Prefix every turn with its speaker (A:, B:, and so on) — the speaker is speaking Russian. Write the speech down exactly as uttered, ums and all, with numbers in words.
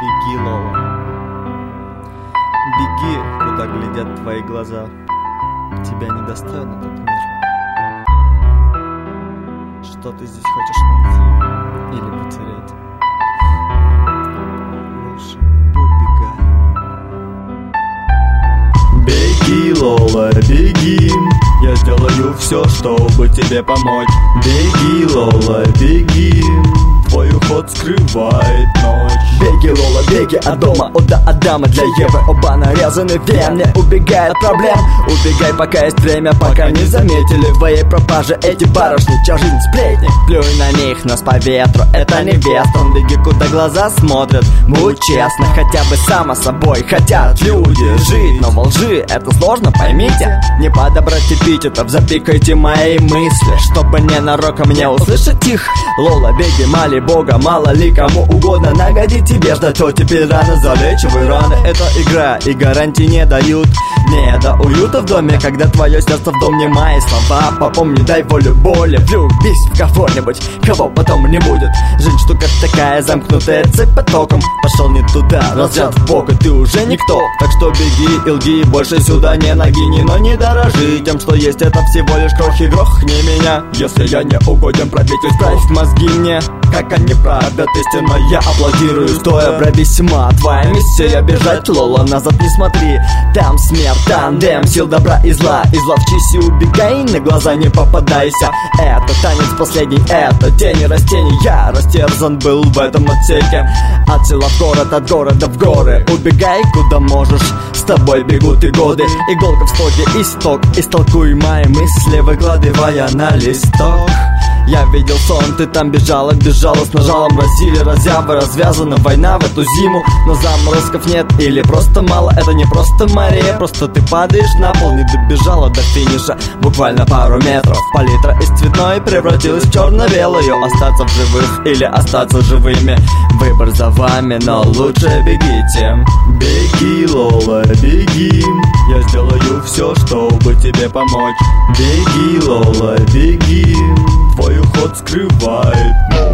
A: Беги, Лола. Беги, куда глядят твои глаза. Тебя недостоин этот мир. Что ты здесь хочешь найти или потерять? Лучше убегай. Беги, Лола, беги. Я сделаю все, чтобы тебе помочь. Беги, Лола, беги. Твой уход скрывает ночь.
B: Беги, Лола, беги от дома, от до Адама для Евы. Оба нарезаны вен, не убегай от проблем. Убегай, пока есть время, пока не заметили в твоей пропаже эти барышни. Чья жизнь сплетни, плюй на них, нос по ветру. Это невеста, беги, куда глаза смотрят. Будь честна, хотя бы сама собой. Хотят люди жить, но во лжи это сложно, поймите. Не подобрать эпитетов, запикайте мои мысли, чтобы ненароком не услышать их. Лола, беги, мали Бога, мало ли кому угодно нагодить тебе, ждать, то теперь рано залечивай раны. Это игра, и гарантии не дают. Не до уюта в доме, когда твое сердце в дом не мои слова. Попомни, дай волю боли, влюбись в кого-нибудь, кого потом не будет. Жизнь штука такая, замкнутая цепь потоком. Пошел не туда, разряд в бок, и ты уже никто. Так что беги и лги, больше сюда не нагини. Но не дорожи тем, что есть, это всего лишь крохи. Грохни меня, если я не угоден, пробить, исправь мозги мне. Как они правят истинно, я аплодирую стоя. Брависсимо, твоя миссия бежать, Лола, назад не смотри. Там смерть, тандем, сил добра и зла. Изловчись и убегай, на глаза не попадайся. Это танец последний, это тени растений. Я растерзан был в этом отсеке. От села в город, от города в горы. Убегай, куда можешь, с тобой бегут и годы. Иголка в стоге, исток, истолкуй мои мысли, выкладывая на листок. Я видел сон, ты там бежала, бежала с нажалом. Разили, разъявы, развязана война в эту зиму. Но заморозков нет или просто мало. Это не просто Мария, просто ты падаешь на пол. Не добежала до финиша, буквально пару метров. Палитра из цветной превратилась в черно-белую. Остаться в живых или остаться живыми, выбор за вами, но лучше бегите.
A: Беги, Лола, беги. Я сделаю все, чтобы тебе помочь. Беги, Лола, беги. Твой уход скрывает ночь.